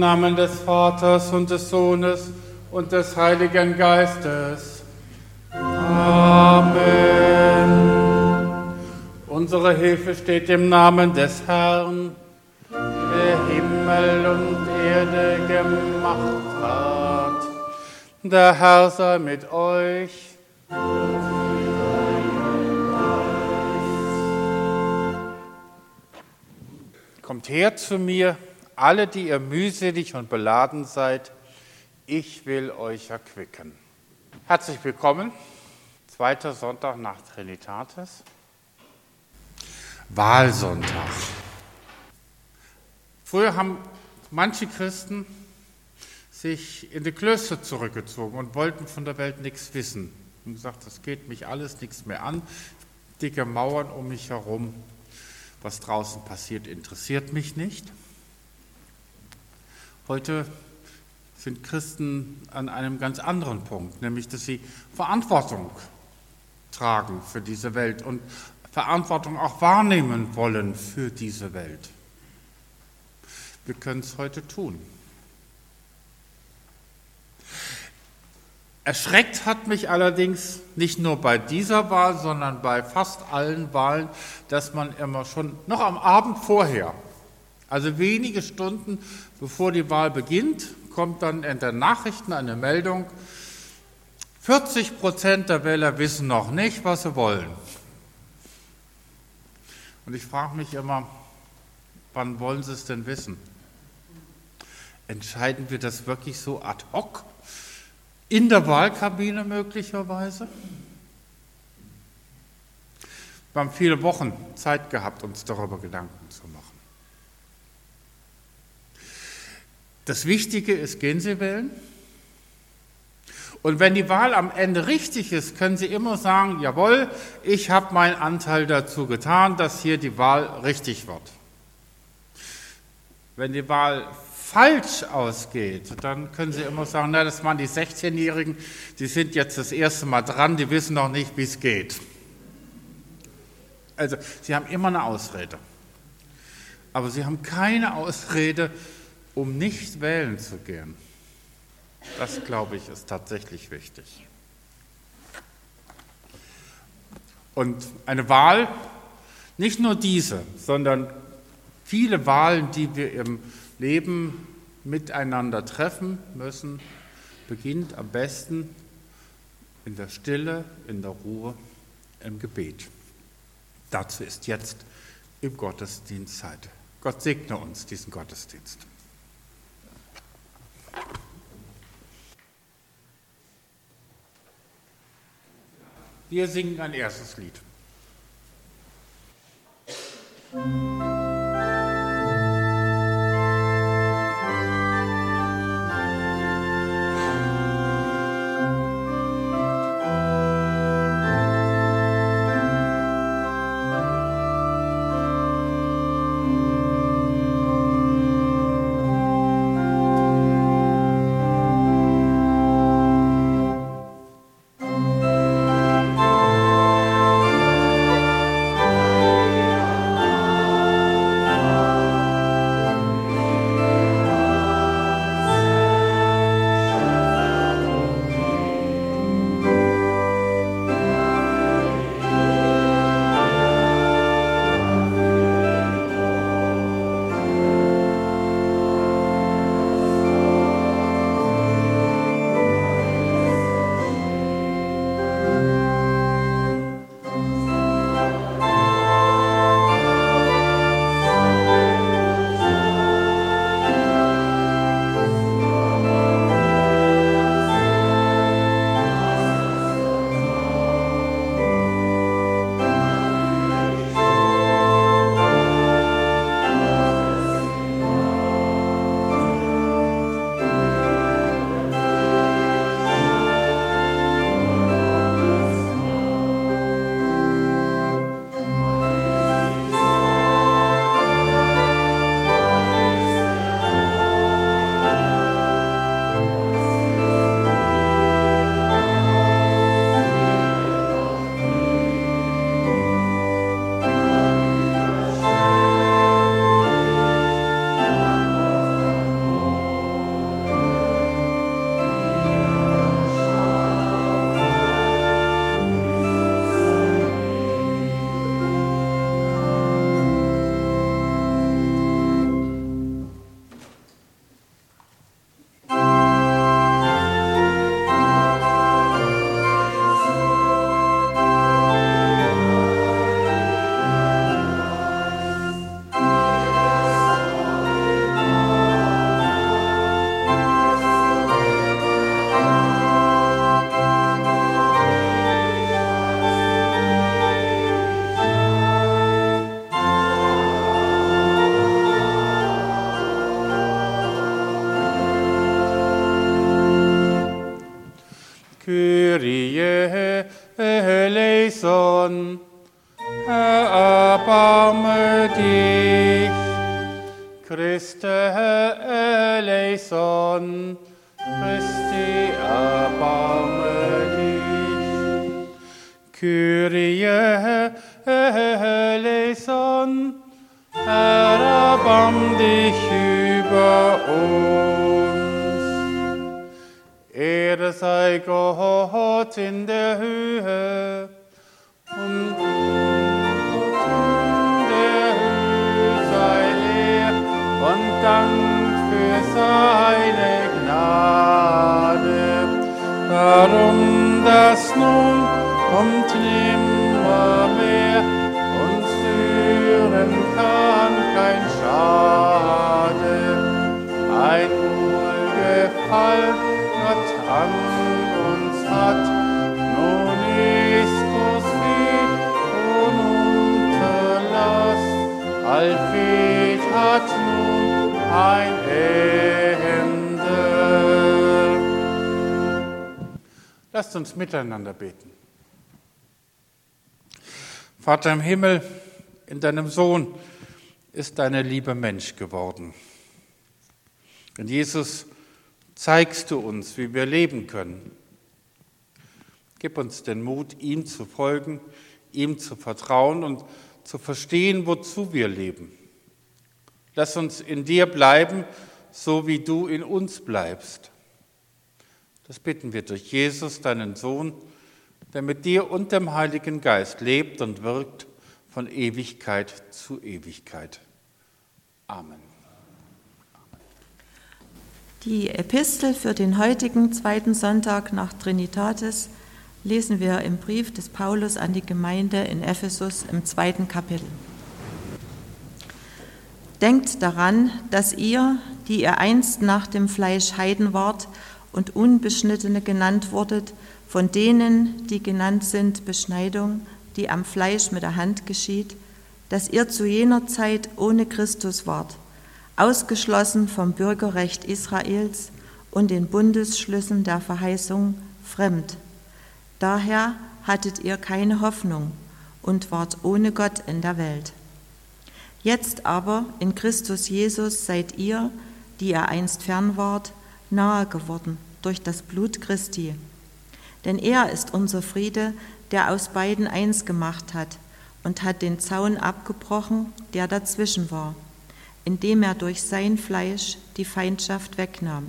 Namen des Vaters und des Sohnes und des Heiligen Geistes. Amen. Unsere Hilfe steht im Namen des Herrn, der Himmel und Erde gemacht hat. Der Herr sei mit euch. Kommt her zu mir, alle, die ihr mühselig und beladen seid, ich will euch erquicken. Herzlich willkommen, zweiter Sonntag nach Trinitatis, Wahlsonntag. Früher haben manche Christen sich in die Klöster zurückgezogen und wollten von der Welt nichts wissen. Und gesagt, das geht mich alles nichts mehr an, dicke Mauern um mich herum. Was draußen passiert, interessiert mich nicht. Heute sind Christen an einem ganz anderen Punkt, nämlich dass sie Verantwortung tragen für diese Welt und Verantwortung auch wahrnehmen wollen für diese Welt. Wir können es heute tun. Erschreckt hat mich allerdings nicht nur bei dieser Wahl, sondern bei fast allen Wahlen, dass man immer schon noch am Abend vorher, also wenige Stunden bevor die Wahl beginnt, kommt dann in den Nachrichten eine Meldung, 40% der Wähler wissen noch nicht, was sie wollen. Und ich frage mich immer, wann wollen sie es denn wissen? Entscheiden wir das wirklich so ad hoc? In der Wahlkabine möglicherweise? Wir haben viele Wochen Zeit gehabt, uns darüber Gedanken zu machen. Das Wichtige ist, gehen Sie wählen? Und wenn die Wahl am Ende richtig ist, können Sie immer sagen, jawohl, ich habe meinen Anteil dazu getan, dass hier die Wahl richtig wird. Wenn die Wahl falsch ausgeht, dann können Sie immer sagen, na, das waren die 16-Jährigen, die sind jetzt das erste Mal dran, die wissen noch nicht, wie es geht. Also, Sie haben immer eine Ausrede. Aber Sie haben keine Ausrede, um nicht wählen zu gehen. Das, glaube ich, ist tatsächlich wichtig. Und eine Wahl, nicht nur diese, sondern viele Wahlen, die wir im Leben miteinander treffen müssen, beginnt am besten in der Stille, in der Ruhe, im Gebet. Dazu ist jetzt im Gottesdienst Zeit. Gott segne uns diesen Gottesdienst. Wir singen ein erstes Lied. eleison. Herr, erbarme dich. Christe eleison. Christi, erbarme dich. Kyrie eleison. Herr, erbarm dich über uns. Ehre sei Gott in der Höhe und in der Höhe sei Lehr und Dank für seine Gnade. Darum, dass nun und nimmermehr uns führen kann kein Schade, ein Wohlgefallen Gott an uns hat, nun ist uns viel ununterlass, allfehlt hat nun ein Ende. Lasst uns miteinander beten. Vater im Himmel, in deinem Sohn ist deine Liebe Mensch geworden. In Jesus zeigst du uns, wie wir leben können. Gib uns den Mut, ihm zu folgen, ihm zu vertrauen und zu verstehen, wozu wir leben. Lass uns in dir bleiben, so wie du in uns bleibst. Das bitten wir durch Jesus, deinen Sohn, der mit dir und dem Heiligen Geist lebt und wirkt von Ewigkeit zu Ewigkeit. Amen. Die Epistel für den heutigen zweiten Sonntag nach Trinitatis lesen wir im Brief des Paulus an die Gemeinde in Ephesus im 2. Kapitel. Denkt daran, dass ihr, die ihr einst nach dem Fleisch Heiden wart und Unbeschnittene genannt wurdet, von denen, die genannt sind, Beschneidung, die am Fleisch mit der Hand geschieht, dass ihr zu jener Zeit ohne Christus wart, ausgeschlossen vom Bürgerrecht Israels und den Bundesschlüssen der Verheißung, fremd. Daher hattet ihr keine Hoffnung und wart ohne Gott in der Welt. Jetzt aber in Christus Jesus seid ihr, die ihr einst fern wart, nahe geworden durch das Blut Christi. Denn er ist unser Friede, der aus beiden eins gemacht hat und hat den Zaun abgebrochen, der dazwischen war, indem er durch sein Fleisch die Feindschaft wegnahm.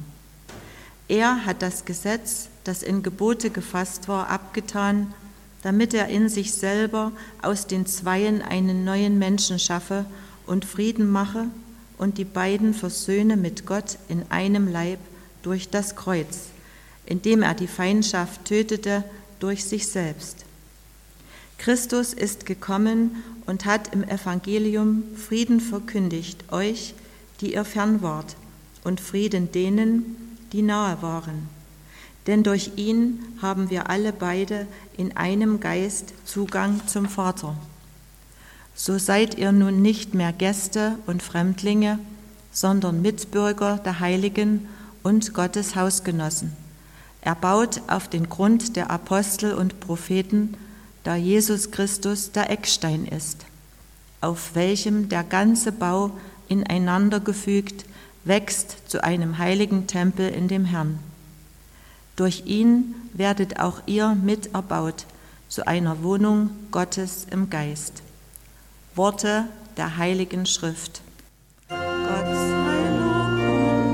Er hat das Gesetz, das in Gebote gefasst war, abgetan, damit er in sich selber aus den Zweien einen neuen Menschen schaffe und Frieden mache und die beiden versöhne mit Gott in einem Leib durch das Kreuz, indem er die Feindschaft tötete durch sich selbst. Christus ist gekommen und hat im Evangelium Frieden verkündigt, euch, die ihr fern wart, und Frieden denen, die nahe waren. Denn durch ihn haben wir alle beide in einem Geist Zugang zum Vater. So seid ihr nun nicht mehr Gäste und Fremdlinge, sondern Mitbürger der Heiligen und Gottes Hausgenossen, erbaut auf den Grund der Apostel und Propheten, da Jesus Christus der Eckstein ist, auf welchem der ganze Bau ineinander gefügt wächst zu einem heiligen Tempel in dem Herrn. Durch ihn werdet auch ihr mit erbaut zu einer Wohnung Gottes im Geist. Worte der Heiligen Schrift. Gott sei Lob und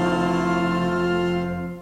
Dank.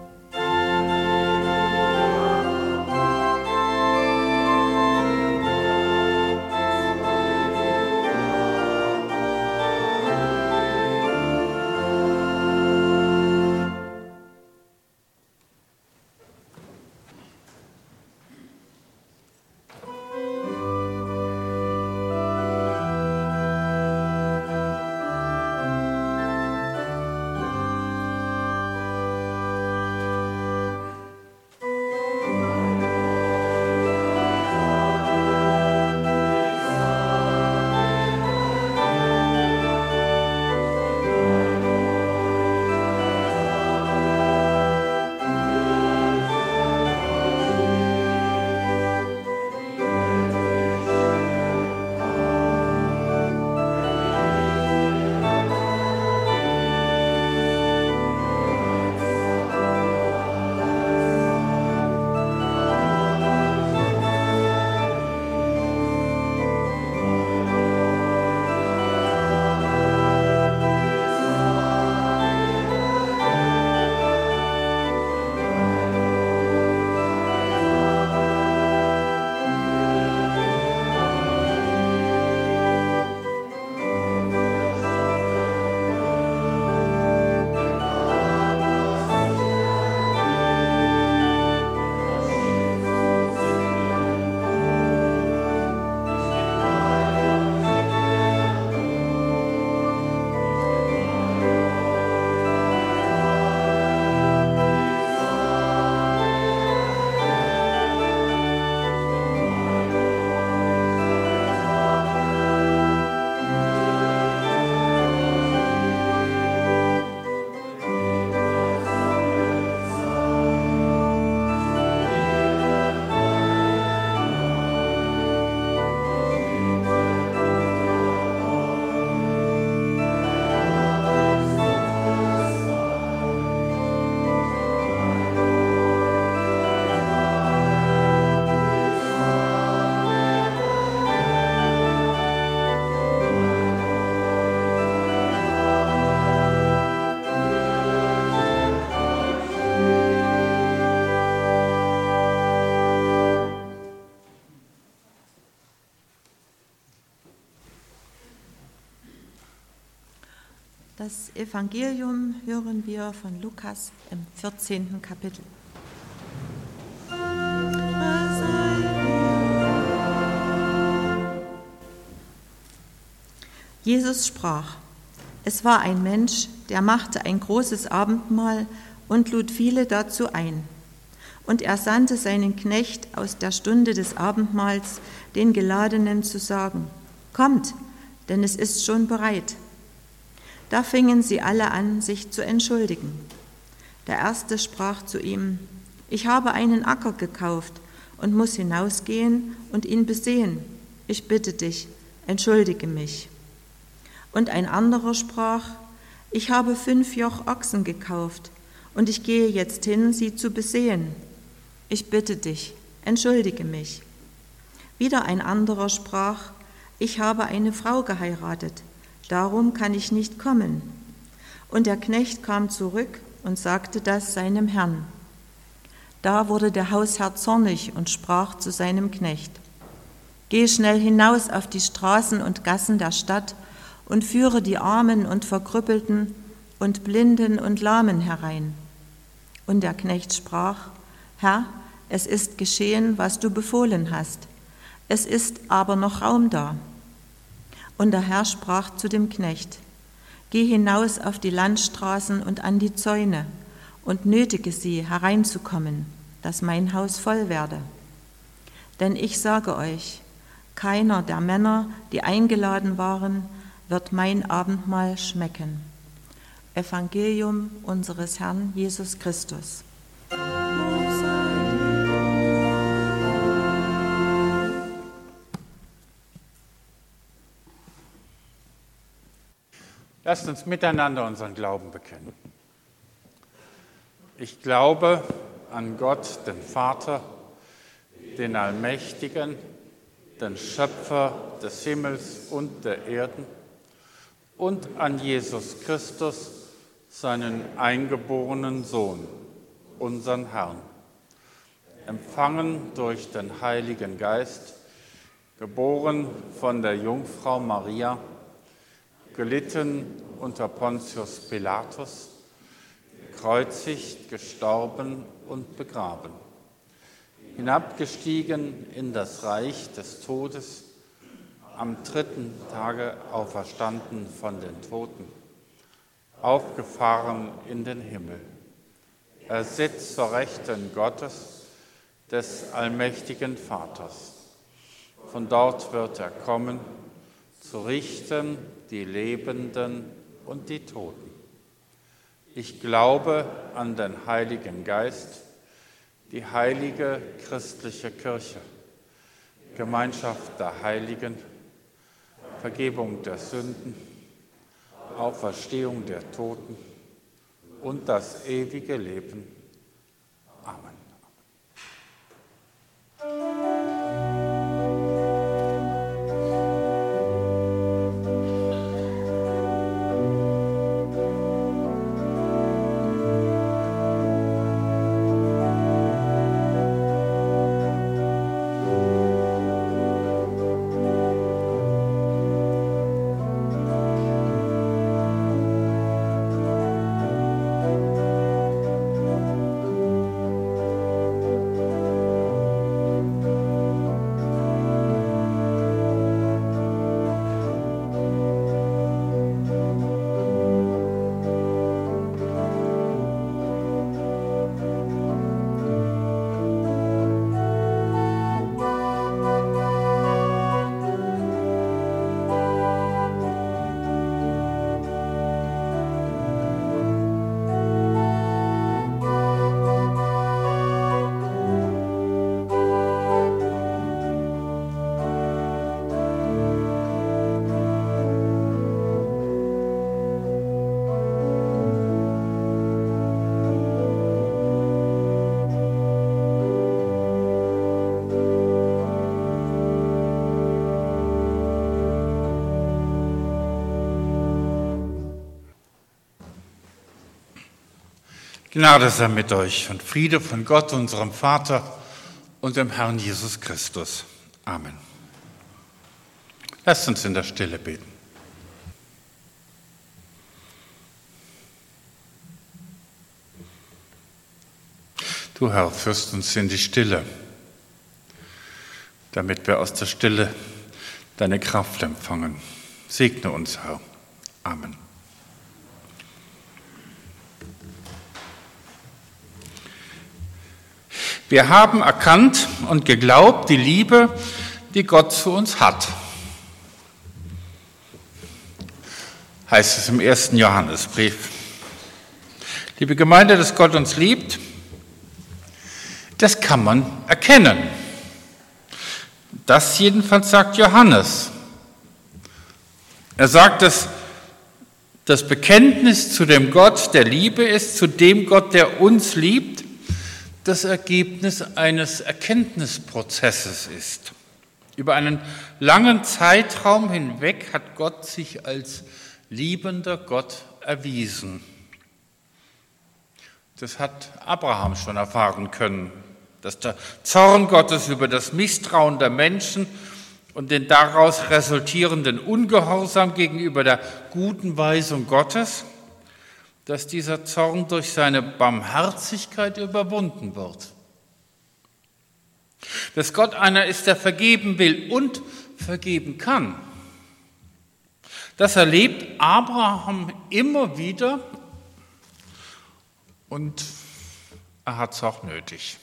Das Evangelium hören wir von Lukas im 14. Kapitel. Jesus sprach: Es war ein Mensch, der machte ein großes Abendmahl und lud viele dazu ein. Und er sandte seinen Knecht aus der Stunde des Abendmahls, den Geladenen zu sagen: Kommt, denn es ist schon bereit. Da fingen sie alle an, sich zu entschuldigen. Der Erste sprach zu ihm: Ich habe einen Acker gekauft und muss hinausgehen und ihn besehen. Ich bitte dich, entschuldige mich. Und ein anderer sprach: Ich habe 5 Joch Ochsen gekauft und ich gehe jetzt hin, sie zu besehen. Ich bitte dich, entschuldige mich. Wieder ein anderer sprach: Ich habe eine Frau geheiratet, darum kann ich nicht kommen. Und der Knecht kam zurück und sagte das seinem Herrn. Da wurde der Hausherr zornig und sprach zu seinem Knecht: Geh schnell hinaus auf die Straßen und Gassen der Stadt und führe die Armen und Verkrüppelten und Blinden und Lahmen herein. Und der Knecht sprach: Herr, es ist geschehen, was du befohlen hast. Es ist aber noch Raum da. Und der Herr sprach zu dem Knecht: Geh hinaus auf die Landstraßen und an die Zäune und nötige sie, hereinzukommen, dass mein Haus voll werde. Denn ich sage euch, keiner der Männer, die eingeladen waren, wird mein Abendmahl schmecken. Evangelium unseres Herrn Jesus Christus. Lasst uns miteinander unseren Glauben bekennen. Ich glaube an Gott, den Vater, den Allmächtigen, den Schöpfer des Himmels und der Erden, und an Jesus Christus, seinen eingeborenen Sohn, unseren Herrn, empfangen durch den Heiligen Geist, geboren von der Jungfrau Maria, gelitten unter Pontius Pilatus, gekreuzigt, gestorben und begraben, hinabgestiegen in das Reich des Todes, am 3. Tage auferstanden von den Toten, aufgefahren in den Himmel. Er sitzt zur Rechten Gottes, des allmächtigen Vaters. Von dort wird er kommen, zu richten die Lebenden und die Toten. Ich glaube an den Heiligen Geist, die heilige christliche Kirche, Gemeinschaft der Heiligen, Vergebung der Sünden, Auferstehung der Toten und das ewige Leben. Amen. Gnade sei mit euch und Friede von Gott, unserem Vater und dem Herrn Jesus Christus. Amen. Lasst uns in der Stille beten. Du, Herr, führst uns in die Stille, damit wir aus der Stille deine Kraft empfangen. Segne uns, Herr. Amen. Wir haben erkannt und geglaubt die Liebe, die Gott zu uns hat. Heißt es im 1. Johannesbrief. Liebe Gemeinde, dass Gott uns liebt, das kann man erkennen. Das jedenfalls sagt Johannes. Er sagt, dass das Bekenntnis zu dem Gott der Liebe ist, zu dem Gott, der uns liebt, das Ergebnis eines Erkenntnisprozesses ist. Über einen langen Zeitraum hinweg hat Gott sich als liebender Gott erwiesen. Das hat Abraham schon erfahren können, dass der Zorn Gottes über das Misstrauen der Menschen und den daraus resultierenden Ungehorsam gegenüber der guten Weisung Gottes, dass dieser Zorn durch seine Barmherzigkeit überwunden wird. Dass Gott einer ist, der vergeben will und vergeben kann. Das erlebt Abraham immer wieder und er hat es auch nötig.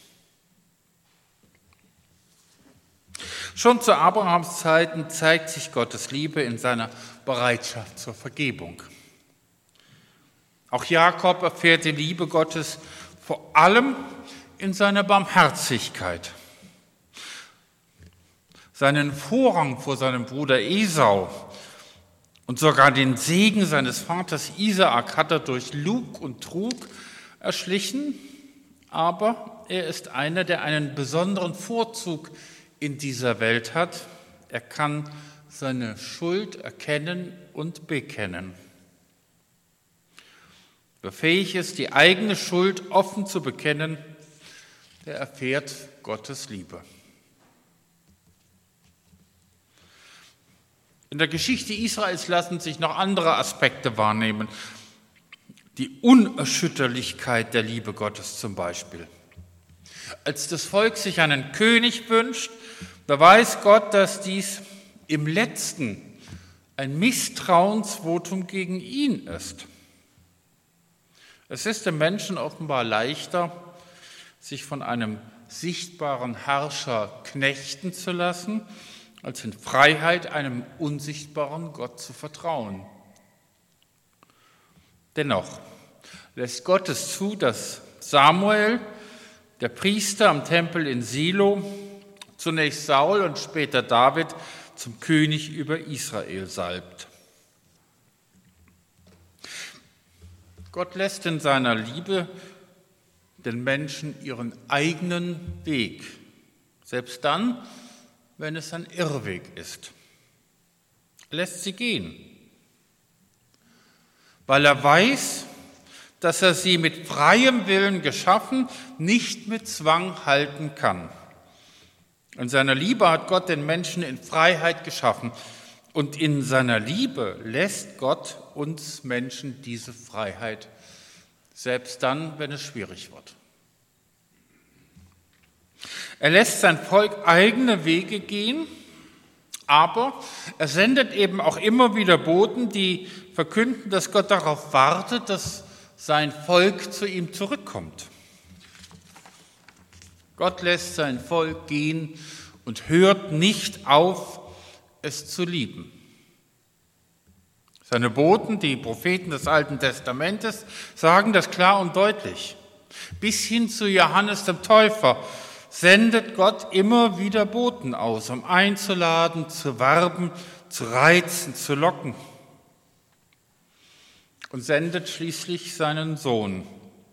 Schon zu Abrahams Zeiten zeigt sich Gottes Liebe in seiner Bereitschaft zur Vergebung. Auch Jakob erfährt die Liebe Gottes vor allem in seiner Barmherzigkeit. Seinen Vorrang vor seinem Bruder Esau und sogar den Segen seines Vaters Isaak hat er durch Lug und Trug erschlichen, aber er ist einer, der einen besonderen Vorzug in dieser Welt hat. Er kann seine Schuld erkennen und bekennen. Wer fähig ist, die eigene Schuld offen zu bekennen, der erfährt Gottes Liebe. In der Geschichte Israels lassen sich noch andere Aspekte wahrnehmen. Die Unerschütterlichkeit der Liebe Gottes zum Beispiel. Als das Volk sich einen König wünscht, da weiß Gott, dass dies im Letzten ein Misstrauensvotum gegen ihn ist. Es ist dem Menschen offenbar leichter, sich von einem sichtbaren Herrscher knechten zu lassen, als in Freiheit einem unsichtbaren Gott zu vertrauen. Dennoch lässt Gott es zu, dass Samuel, der Priester am Tempel in Silo, zunächst Saul und später David zum König über Israel salbt. Gott lässt in seiner Liebe den Menschen ihren eigenen Weg, selbst dann, wenn es ein Irrweg ist. Er lässt sie gehen, weil er weiß, dass er sie mit freiem Willen geschaffen, nicht mit Zwang halten kann. In seiner Liebe hat Gott den Menschen in Freiheit geschaffen und in seiner Liebe lässt Gott uns Menschen diese Freiheit, selbst dann, wenn es schwierig wird. Er lässt sein Volk eigene Wege gehen, aber er sendet eben auch immer wieder Boten, die verkünden, dass Gott darauf wartet, dass sein Volk zu ihm zurückkommt. Gott lässt sein Volk gehen und hört nicht auf, es zu lieben. Seine Boten, die Propheten des Alten Testamentes, sagen das klar und deutlich. Bis hin zu Johannes dem Täufer sendet Gott immer wieder Boten aus, um einzuladen, zu werben, zu reizen, zu locken. Und sendet schließlich seinen Sohn.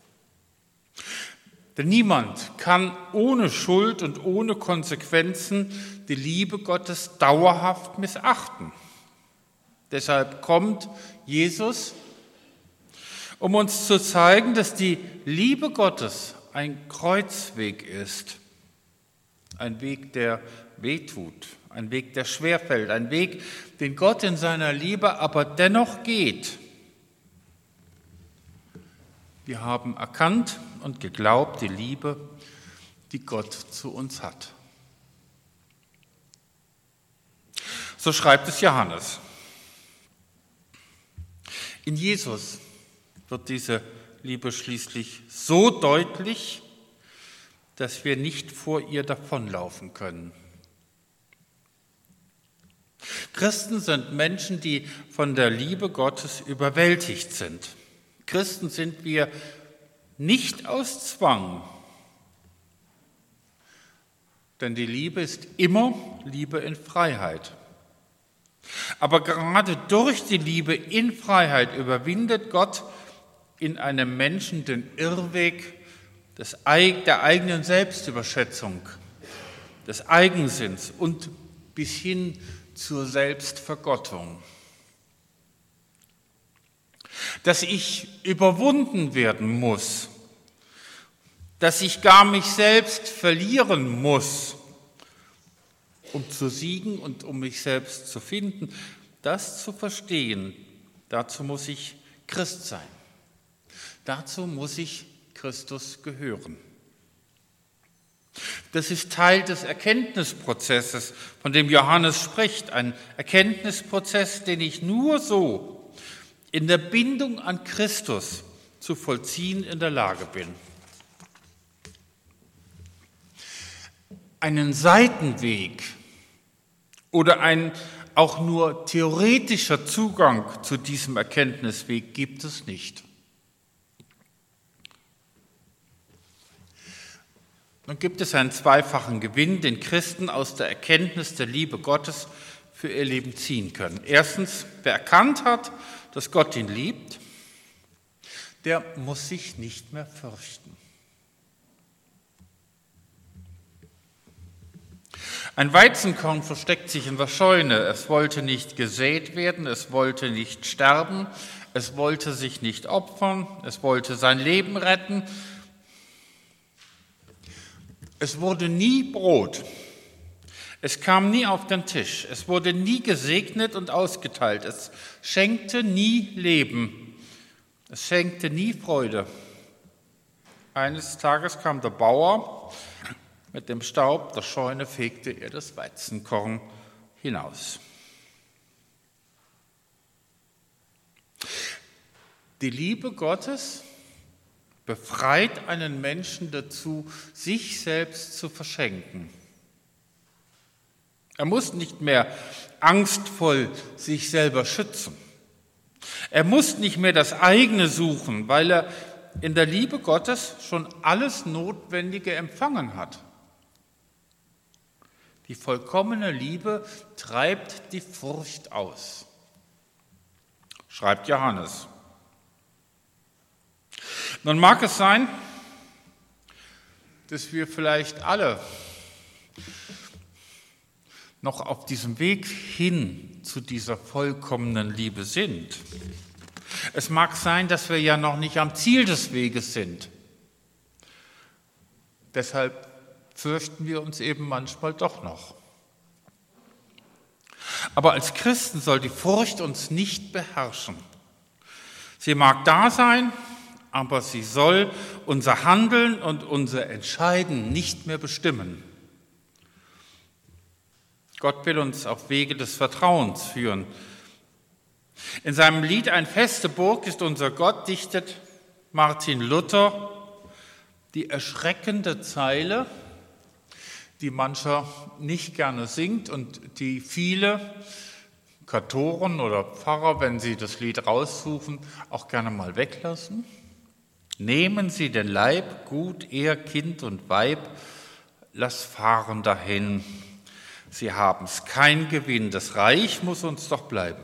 Denn niemand kann ohne Schuld und ohne Konsequenzen die Liebe Gottes dauerhaft missachten. Deshalb kommt Jesus, um uns zu zeigen, dass die Liebe Gottes ein Kreuzweg ist. Ein Weg, der wehtut, ein Weg, der schwerfällt, ein Weg, den Gott in seiner Liebe aber dennoch geht. Wir haben erkannt und geglaubt die Liebe, die Gott zu uns hat. So schreibt es Johannes. In Jesus wird diese Liebe schließlich so deutlich, dass wir nicht vor ihr davonlaufen können. Christen sind Menschen, die von der Liebe Gottes überwältigt sind. Christen sind wir nicht aus Zwang, denn die Liebe ist immer Liebe in Freiheit. Aber gerade durch die Liebe in Freiheit überwindet Gott in einem Menschen den Irrweg der eigenen Selbstüberschätzung, des Eigensinns und bis hin zur Selbstvergottung. Dass ich überwunden werden muss, dass ich gar mich selbst verlieren muss, um zu siegen und um mich selbst zu finden, das zu verstehen, dazu muss ich Christ sein. Dazu muss ich Christus gehören. Das ist Teil des Erkenntnisprozesses, von dem Johannes spricht. Ein Erkenntnisprozess, den ich nur so in der Bindung an Christus zu vollziehen in der Lage bin. Einen Seitenweg oder ein auch nur theoretischer Zugang zu diesem Erkenntnisweg gibt es nicht. Nun gibt es einen zweifachen Gewinn, den Christen aus der Erkenntnis der Liebe Gottes für ihr Leben ziehen können. Erstens, wer erkannt hat, dass Gott ihn liebt, der muss sich nicht mehr fürchten. Ein Weizenkorn versteckt sich in der Scheune. Es wollte nicht gesät werden, es wollte nicht sterben, es wollte sich nicht opfern, es wollte sein Leben retten. Es wurde nie Brot, es kam nie auf den Tisch, es wurde nie gesegnet und ausgeteilt, es schenkte nie Leben, es schenkte nie Freude. Eines Tages kam der Bauer, mit dem Staub der Scheune fegte er das Weizenkorn hinaus. Die Liebe Gottes befreit einen Menschen dazu, sich selbst zu verschenken. Er muss nicht mehr angstvoll sich selber schützen. Er muss nicht mehr das eigene suchen, weil er in der Liebe Gottes schon alles Notwendige empfangen hat. Die vollkommene Liebe treibt die Furcht aus, schreibt Johannes. Nun mag es sein, dass wir vielleicht alle noch auf diesem Weg hin zu dieser vollkommenen Liebe sind. Es mag sein, dass wir ja noch nicht am Ziel des Weges sind. Deshalb fürchten wir uns eben manchmal doch noch. Aber als Christen soll die Furcht uns nicht beherrschen. Sie mag da sein, aber sie soll unser Handeln und unser Entscheiden nicht mehr bestimmen. Gott will uns auf Wege des Vertrauens führen. In seinem Lied »Ein feste Burg ist unser Gott« dichtet Martin Luther die erschreckende Zeile, die mancher nicht gerne singt und die viele Kantoren oder Pfarrer, wenn sie das Lied raussuchen, auch gerne mal weglassen. Nehmen Sie den Leib, Gut, Ehr, Kind und Weib, lass fahren dahin. Sie haben's kein Gewinn, das Reich muss uns doch bleiben.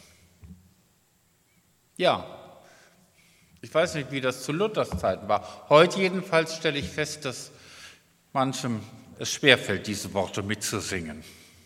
Ja, ich weiß nicht, wie das zu Luthers Zeiten war. Heute jedenfalls stelle ich fest, dass manchem es schwerfällt, diese Worte mitzusingen.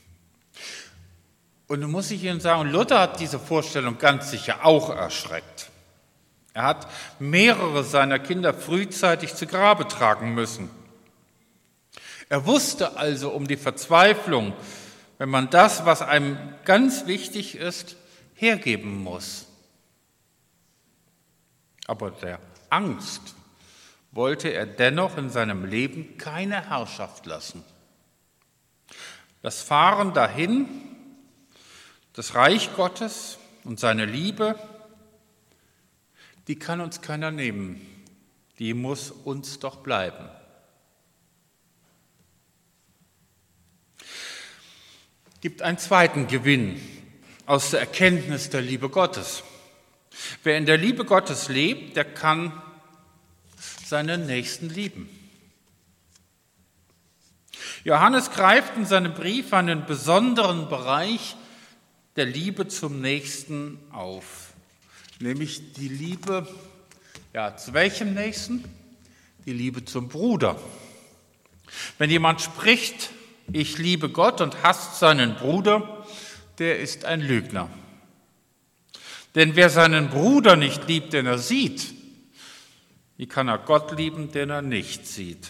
Und nun muss ich Ihnen sagen, Luther hat diese Vorstellung ganz sicher auch erschreckt. Er hat mehrere seiner Kinder frühzeitig zu Grabe tragen müssen. Er wusste also um die Verzweiflung, wenn man das, was einem ganz wichtig ist, hergeben muss. Aber der Angst wollte er dennoch in seinem Leben keine Herrschaft lassen. Das Fahren dahin, das Reich Gottes und seine Liebe, die kann uns keiner nehmen. Die muss uns doch bleiben. Es gibt einen zweiten Gewinn aus der Erkenntnis der Liebe Gottes. Wer in der Liebe Gottes lebt, der kann seinen Nächsten lieben. Johannes greift in seinem Brief einen besonderen Bereich der Liebe zum Nächsten auf, nämlich die Liebe, zu welchem Nächsten? Die Liebe zum Bruder. Wenn jemand spricht, ich liebe Gott und hasst seinen Bruder, der ist ein Lügner. Denn wer seinen Bruder nicht liebt, den er sieht, wie kann er Gott lieben, den er nicht sieht?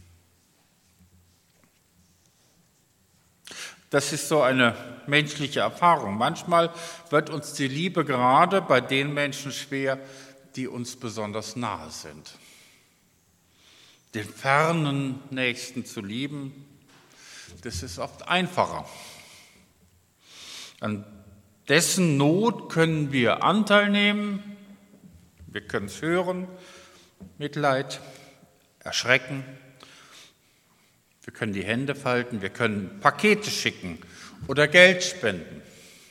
Das ist so eine menschliche Erfahrung. Manchmal wird uns die Liebe gerade bei den Menschen schwer, die uns besonders nahe sind. Den fernen Nächsten zu lieben, das ist oft einfacher. An dessen Not können wir Anteil nehmen, wir können es hören, Mitleid, erschrecken. Wir können die Hände falten, wir können Pakete schicken oder Geld spenden.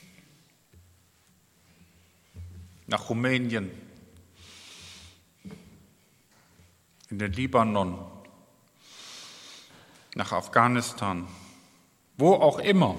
Nach Rumänien, in den Libanon, nach Afghanistan, wo auch immer.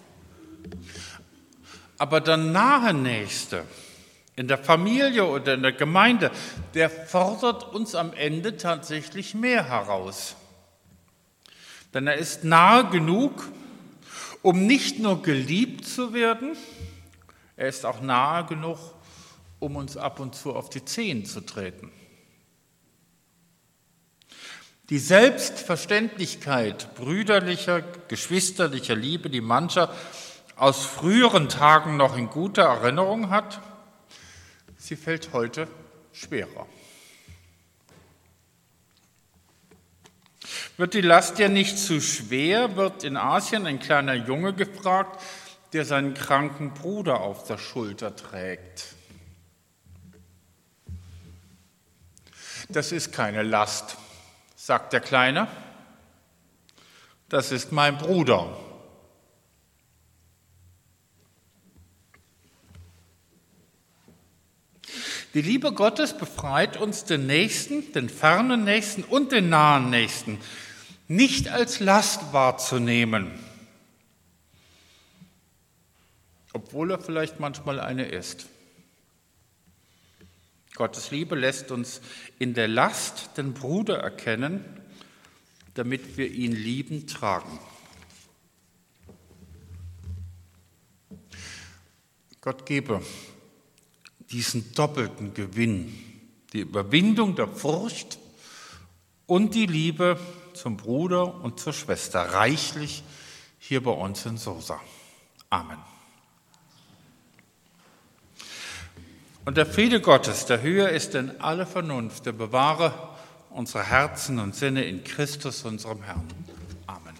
Aber der nahe Nächste, in der Familie oder in der Gemeinde, der fordert uns am Ende tatsächlich mehr heraus. Denn er ist nahe genug, um nicht nur geliebt zu werden, er ist auch nahe genug, um uns ab und zu auf die Zehen zu treten. Die Selbstverständlichkeit brüderlicher, geschwisterlicher Liebe, die mancher aus früheren Tagen noch in guter Erinnerung hat, sie fällt heute schwerer. Wird die Last ja nicht zu schwer, wird in Asien ein kleiner Junge gefragt, der seinen kranken Bruder auf der Schulter trägt. Das ist keine Last, sagt der Kleine. Das ist mein Bruder. Die Liebe Gottes befreit uns den Nächsten, den fernen Nächsten und den nahen Nächsten nicht als Last wahrzunehmen, obwohl er vielleicht manchmal eine ist. Gottes Liebe lässt uns in der Last den Bruder erkennen, damit wir ihn liebend tragen. Gott gebe diesen doppelten Gewinn, die Überwindung der Furcht und die Liebe zum Bruder und zur Schwester reichlich hier bei uns in Sosa. Amen. Und der Friede Gottes, der höher ist denn alle Vernunft, der bewahre unsere Herzen und Sinne in Christus, unserem Herrn. Amen.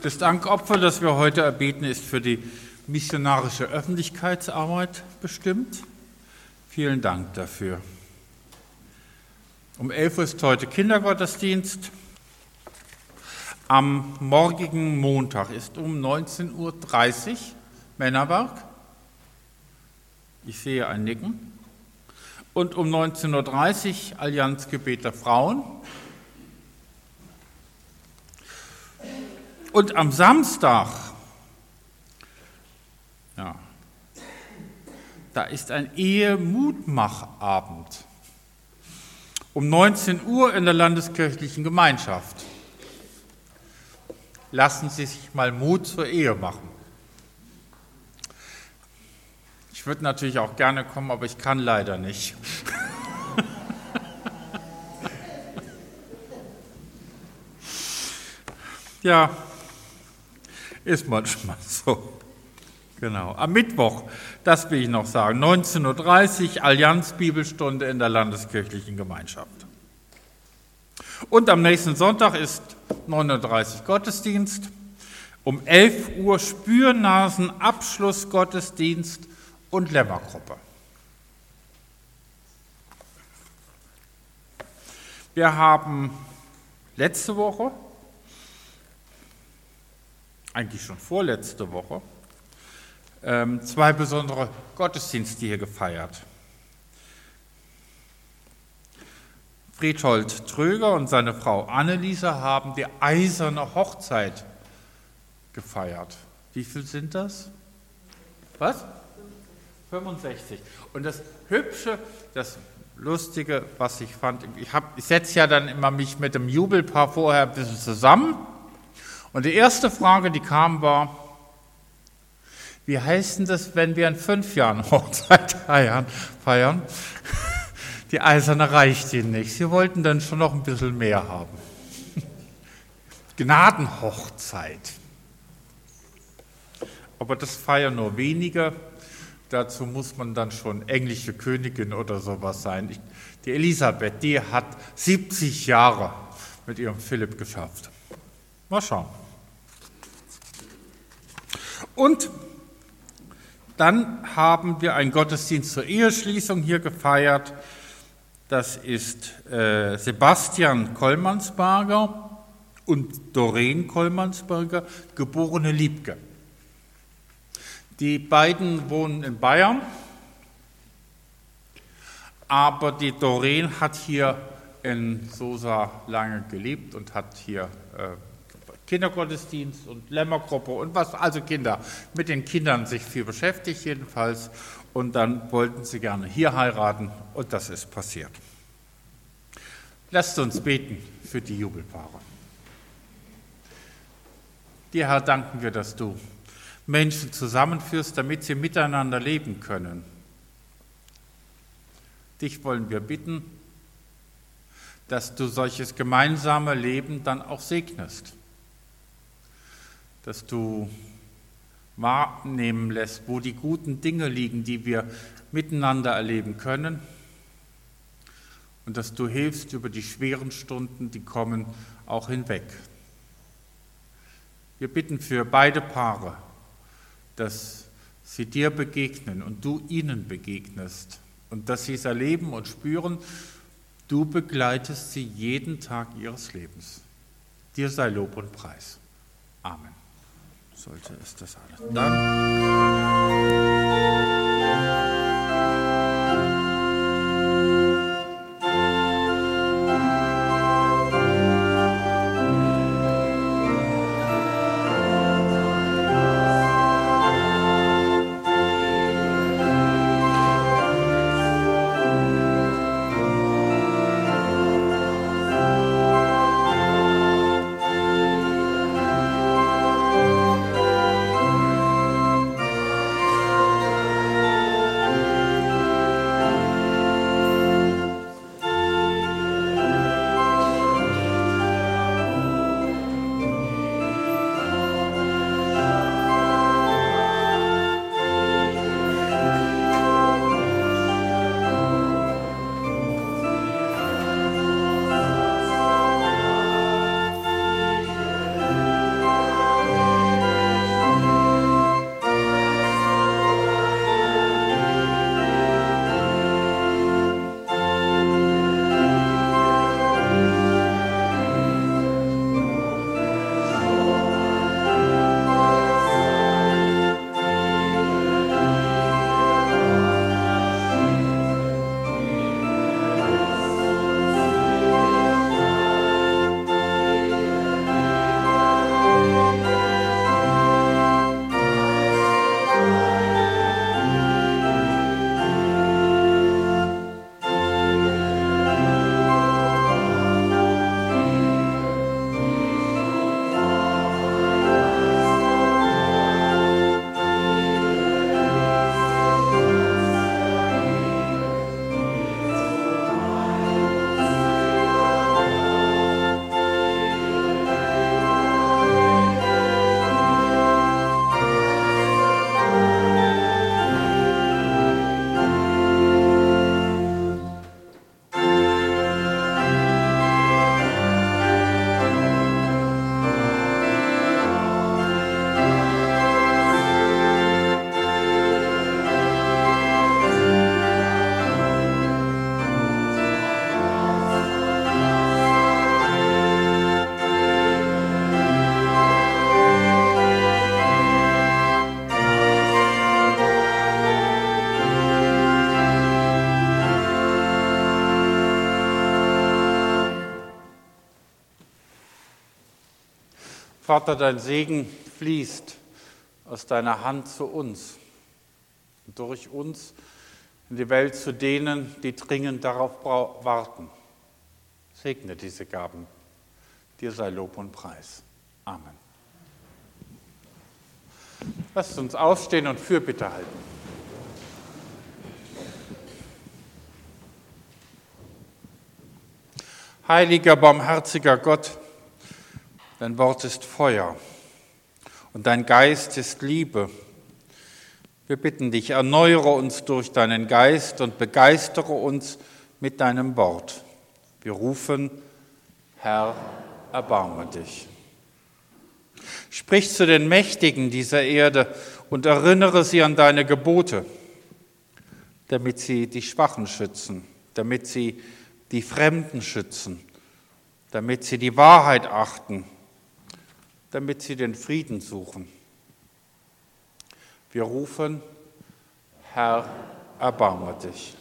Das Dankopfer, das wir heute erbeten, ist für die missionarische Öffentlichkeitsarbeit bestimmt. Vielen Dank dafür. Um 11 Uhr ist heute Kindergottesdienst. Am morgigen Montag ist um 19:30 Uhr Männerwerk. Ich sehe ein Nicken. Und um 19:30 Uhr Allianzgebet der Frauen. Und am Samstag, da ist ein Ehemutmachabend. Um 19 Uhr in der Landeskirchlichen Gemeinschaft. Lassen Sie sich mal Mut zur Ehe machen. Ich würde natürlich auch gerne kommen, aber ich kann leider nicht. Ja, ist manchmal so. Genau. Am Mittwoch, das will ich noch sagen, 19:30 Uhr Allianz-Bibelstunde in der Landeskirchlichen Gemeinschaft. Und am nächsten Sonntag ist 9:30 Uhr Gottesdienst. Um 11 Uhr Spürnasen-Abschlussgottesdienst und Lämmergruppe. Wir haben letzte Woche, eigentlich schon vorletzte Woche, 2 besondere Gottesdienste hier gefeiert. Friedhold Tröger und seine Frau Anneliese haben die eiserne Hochzeit gefeiert. Wie viel sind das? Was? 65. Und das Hübsche, das Lustige, was ich fand, ich setze ja dann immer mich mit dem Jubelpaar vorher ein bisschen zusammen. Und die erste Frage, die kam, war: Wie heißt denn das, wenn wir in 5 Jahren Hochzeit feiern? Die Eiserne reicht ihnen nicht. Sie wollten dann schon noch ein bisschen mehr haben. Gnadenhochzeit. Aber das feiern nur wenige. Dazu muss man dann schon englische Königin oder sowas sein. Die Elisabeth, die hat 70 Jahre mit ihrem Philipp geschafft. Mal schauen. Und dann haben wir einen Gottesdienst zur Eheschließung hier gefeiert. Das ist Sebastian Kollmannsberger und Doreen Kollmannsberger, geborene Liebke. Die beiden wohnen in Bayern, aber die Doreen hat hier in Sosa lange gelebt und hat hier Kindergottesdienst und Lämmergruppe und was, also Kinder, mit den Kindern sich viel beschäftigt jedenfalls, und dann wollten sie gerne hier heiraten und das ist passiert. Lasst uns beten für die Jubelpaare. Dir, Herr, danken wir, dass du Menschen zusammenführst, damit sie miteinander leben können. Dich wollen wir bitten, dass du solches gemeinsame Leben dann auch segnest, dass du wahrnehmen lässt, wo die guten Dinge liegen, die wir miteinander erleben können, und dass du hilfst, über die schweren Stunden, die kommen, auch hinweg. Wir bitten für beide Paare, dass sie dir begegnen und du ihnen begegnest und dass sie es erleben und spüren, du begleitest sie jeden Tag ihres Lebens. Dir sei Lob und Preis. Amen. Sollte es das alles. Dann Vater, dein Segen fließt aus deiner Hand zu uns und durch uns in die Welt zu denen, die dringend darauf warten. Segne diese Gaben. Dir sei Lob und Preis. Amen. Lasst uns aufstehen und Fürbitte halten. Heiliger, barmherziger Gott, dein Wort ist Feuer und dein Geist ist Liebe. Wir bitten dich, erneuere uns durch deinen Geist und begeistere uns mit deinem Wort. Wir rufen, Herr, erbarme dich. Sprich zu den Mächtigen dieser Erde und erinnere sie an deine Gebote, damit sie die Schwachen schützen, damit sie die Fremden schützen, damit sie die Wahrheit achten, damit sie den Frieden suchen. Wir rufen, Herr, erbarme dich.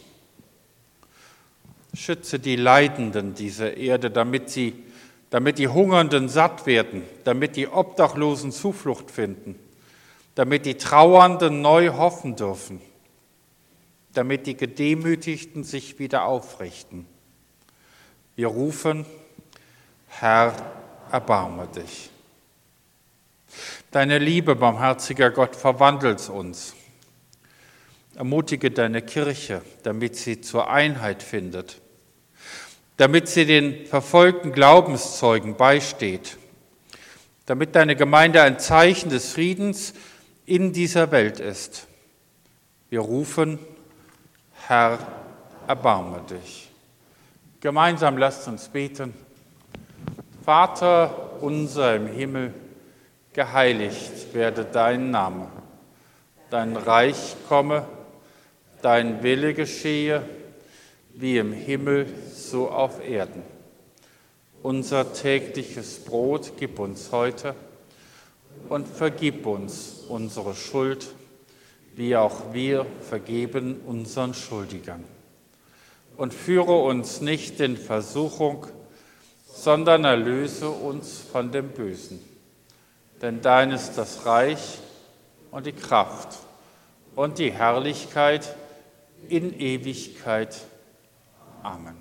Schütze die Leidenden dieser Erde, damit die Hungernden satt werden, damit die Obdachlosen Zuflucht finden, damit die Trauernden neu hoffen dürfen, damit die Gedemütigten sich wieder aufrichten. Wir rufen, Herr, erbarme dich. Deine Liebe, barmherziger Gott, verwandelt uns. Ermutige deine Kirche, damit sie zur Einheit findet, damit sie den verfolgten Glaubenszeugen beisteht, damit deine Gemeinde ein Zeichen des Friedens in dieser Welt ist. Wir rufen, Herr, erbarme dich. Gemeinsam lasst uns beten. Vater unser im Himmel, geheiligt werde dein Name. Dein Reich komme, dein Wille geschehe, wie im Himmel, so auf Erden. Unser tägliches Brot gib uns heute und vergib uns unsere Schuld, wie auch wir vergeben unseren Schuldigern. Und führe uns nicht in Versuchung, sondern erlöse uns von dem Bösen. Denn dein ist das Reich und die Kraft und die Herrlichkeit in Ewigkeit. Amen.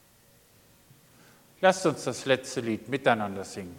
Lasst uns das letzte Lied miteinander singen.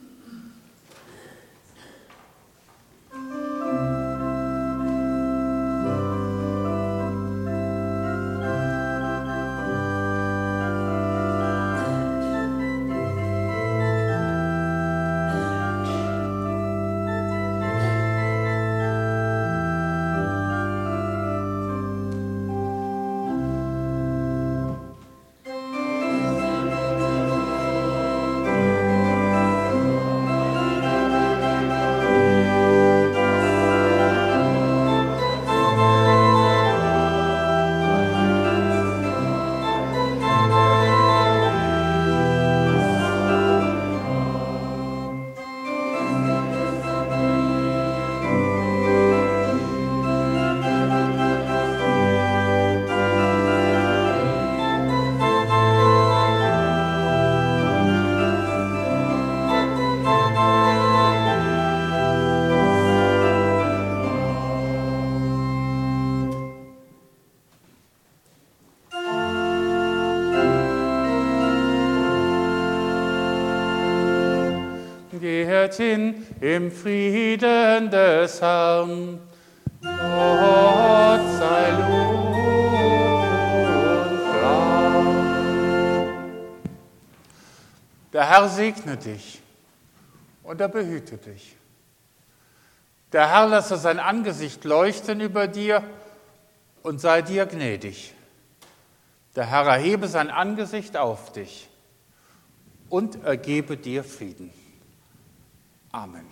Geht hin im Frieden des Herrn. Gott sei Lob und Dank. Der Herr segne dich und er behüte dich. Der Herr lasse sein Angesicht leuchten über dir und sei dir gnädig. Der Herr erhebe sein Angesicht auf dich und ergebe dir Frieden. Amen.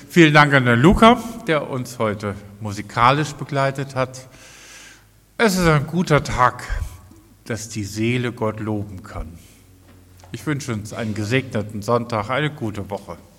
Vielen Dank an den Luca, der uns heute musikalisch begleitet hat. Es ist ein guter Tag, dass die Seele Gott loben kann. Ich wünsche uns einen gesegneten Sonntag, eine gute Woche.